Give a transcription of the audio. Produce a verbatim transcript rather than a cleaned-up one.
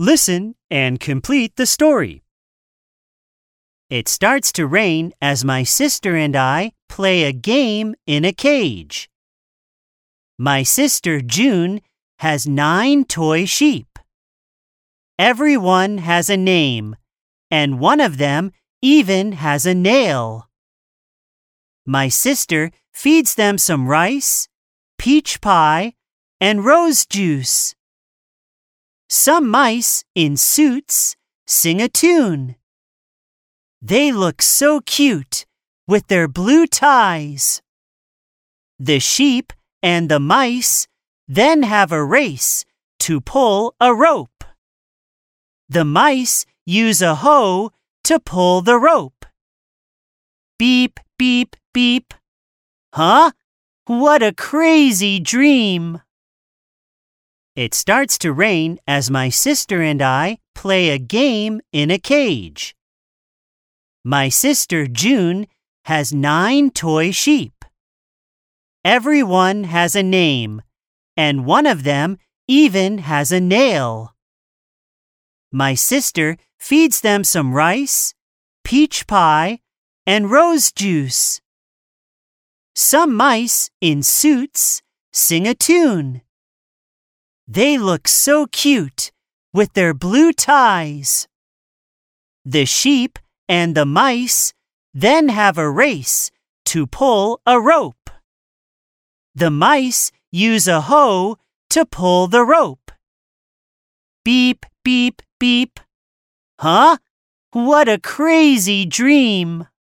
Listen and complete the story. It starts to rain as my sister and I play a game in a cage. My sister June has nine toy sheep. Everyone has a name, and one of them even has a nail. My sister feeds them some rice, peach pie, and rose juice. Some mice in suits sing a tune. They look so cute with their blue ties. The sheep and the mice then have a race to pull a rope. The mice use a hoe to pull the rope. Beep, beep, beep. Huh? What a crazy dream! It starts to rain as my sister and I play a game in a cage. My sister June has nine toy sheep. Everyone has a name, and one of them even has a nail. My sister feeds them some rice, peach pie, and rose juice. Some mice in suits sing a tune. They look so cute with their blue ties. The sheep and the mice then have a race to pull a rope. The mice use a hoe to pull the rope. Beep, beep, beep. Huh? What a crazy dream!